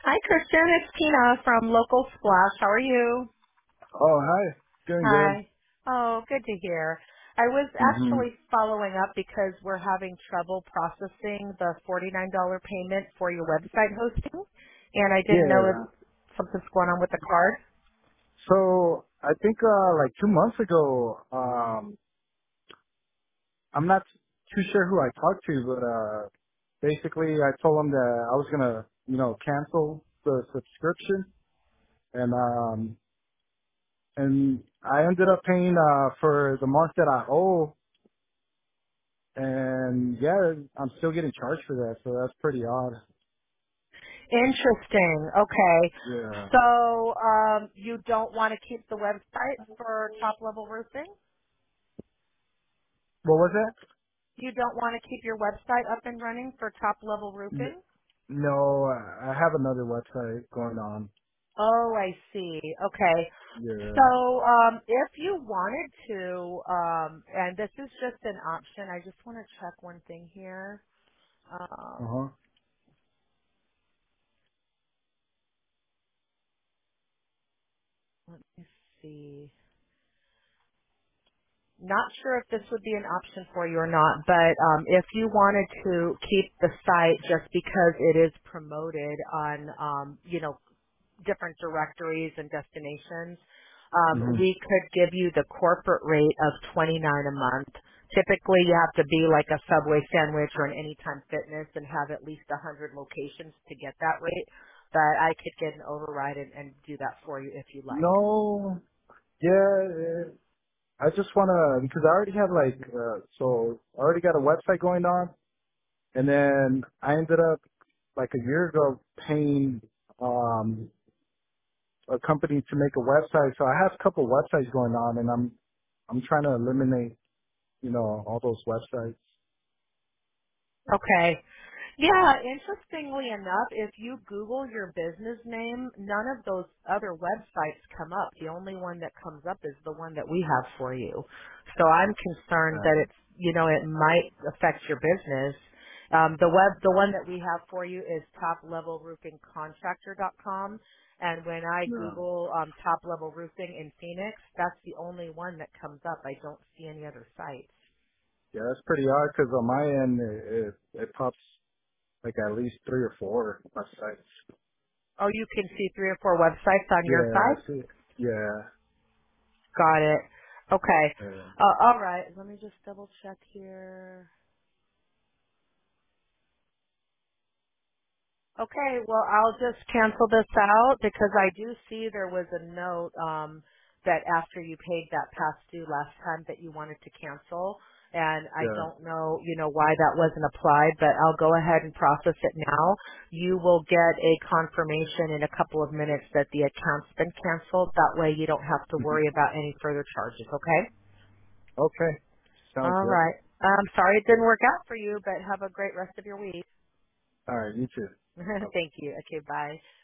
Hi, Christian. It's Tina from Local Splash. How are you? Oh, hi. Doing good. Hi. Oh, good to hear. I was hmm actually following up because we're having trouble processing the $49 payment for your website hosting, and I didn't know if Yeah. something's going on with the card. So I think like 2 months ago, I'm not too sure who I talked to, but basically I told them that I was gonna, cancel the subscription, and I ended up paying for the month that I owe, and yeah, I'm still getting charged for that, so that's pretty odd. Interesting. Okay. Yeah. So, you don't want to keep the website for top level roofing? What was that? You don't want to keep your website up and running for top level roofing? No, I have another website going on. Oh, I see. Okay. Yeah. So, if you wanted to, and this is just an option, I just want to check one thing here. Uh huh. Let me see. Not sure if this would be an option for you or not, but if you wanted to keep the site just because it is promoted on, different directories and destinations, hmm we could give you the corporate rate of $29 a month. Typically, you have to be like a Subway sandwich or an Anytime Fitness and have at least 100 locations to get that rate. But I could get an override and do that for you if you like. No, yeah, I just wanna because I already have so I already got a website going on, and then I ended up like a year ago paying um a company to make a website. So I have a couple websites going on, and I'm trying to eliminate all those websites. Okay. Yeah, interestingly enough, if you Google your business name, none of those other websites come up. The only one that comes up is the one that we have for you. So I'm concerned that Right. it's, it might affect your business. The one that we have for you is toplevelroofingcontractor.com. And when I Yeah. Google top level roofing in Phoenix, that's the only one that comes up. I don't see any other sites. Yeah, that's pretty odd because on my end it pops like at least 3 or 4 websites. Oh, you can see 3 or 4 websites on your Yeah, side? I see. Yeah. Got it. Okay. Yeah. All right. Let me just double check here. Okay. Well, I'll just cancel this out because I do see there was a note that after you paid that past due last time that you wanted to cancel. And I Yeah. don't know, why that wasn't applied, but I'll go ahead and process it now. You will get a confirmation in a couple of minutes that the account's been canceled. That way you don't have to Mhm. worry about any further charges, okay? Okay. Sounds All good. right. I'm sorry it didn't work out for you, but have a great rest of your week. All right. You too. Bye. Thank you. Okay, bye.